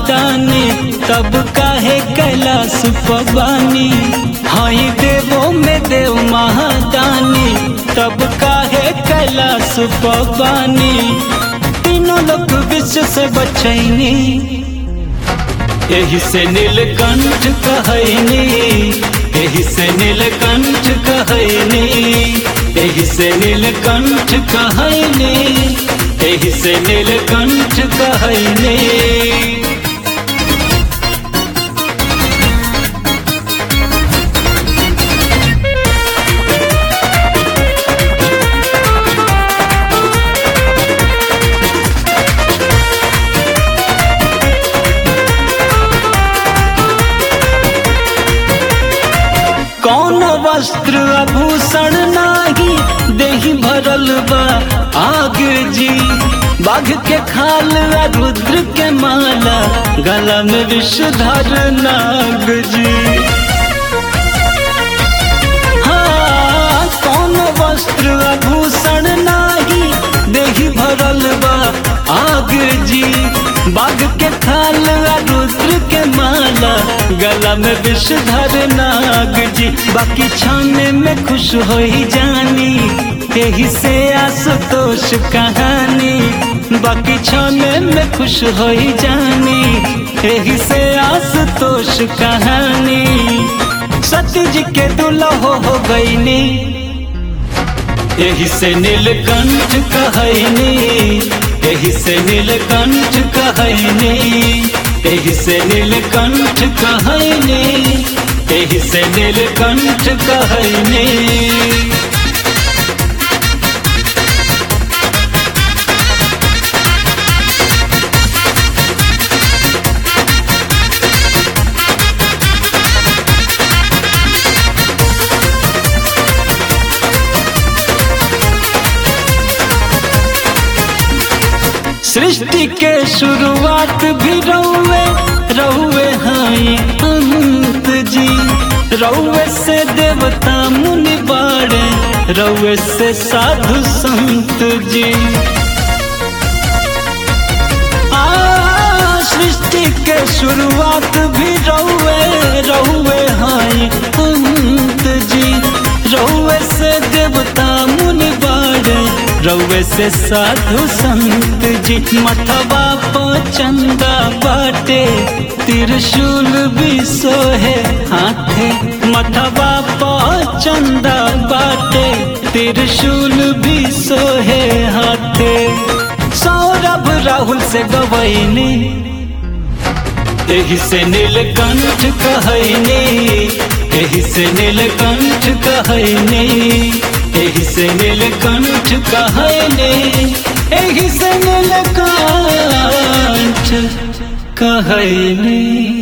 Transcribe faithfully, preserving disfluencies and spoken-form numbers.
महादानी तब काहे कैलाश पवानी। हाई देवो में देव महादानी तब काहे कैलाश पवानी। तीनों लोग विश्व से बचैनी यही से नीलकंठ कहैनी। यही से नीलकंठ कहैनी। यही से नीलकंठ कहैनी। यही से नीलकंठ कहैनी। कौन वस्त्र आभूषण नाही देहि भरल बा आग जी। बाघ के खाल आ रुद्र के माला गला में विषधर नाग जी। हाँ कौन वस्त्र आभूषण नाही देहि भरल बा आग जी। बाघ के खाल आ रुद्र के माला गला में विषधर नाग जी। बाकी छाने में खुश हो ही जानी यही से आशुतोष कहानी। बाकी छाने में खुश हो ही जानी यही से आशुतोष कहानी। सती जी के दुल्हो हो गईनी यही से नीलकंठ कहैनी। यही से नीलकंठ कहैनी। यही से नीलकंठ कहैनी। यही से नीलकंठ कहैनी। सृष्टि के शुरुआत भी रहुए रहुए हाई अंत जी। रहुए से देवता मुनि बाड़े रहुए से साधु संत जी। आ सृष्टि के शुरुआत भी रहुए रहुए हाई अंत जी। रहुए से देवता मुनि बाड़े रउए से साधु संत जी। मथवा पर चंदा बाटे त्रिशूल भी सोहे हाथे। मथवा पर चंदा बाटे त्रिशूल भी सोहे हाथे। सौरभ राहुल से गवैनी यही से नीलकंठ कहैनी। यही से नीलकंठ कहैनी। यही से नीलकंठ कहैनी। यही से नीलकंठ कहैनी।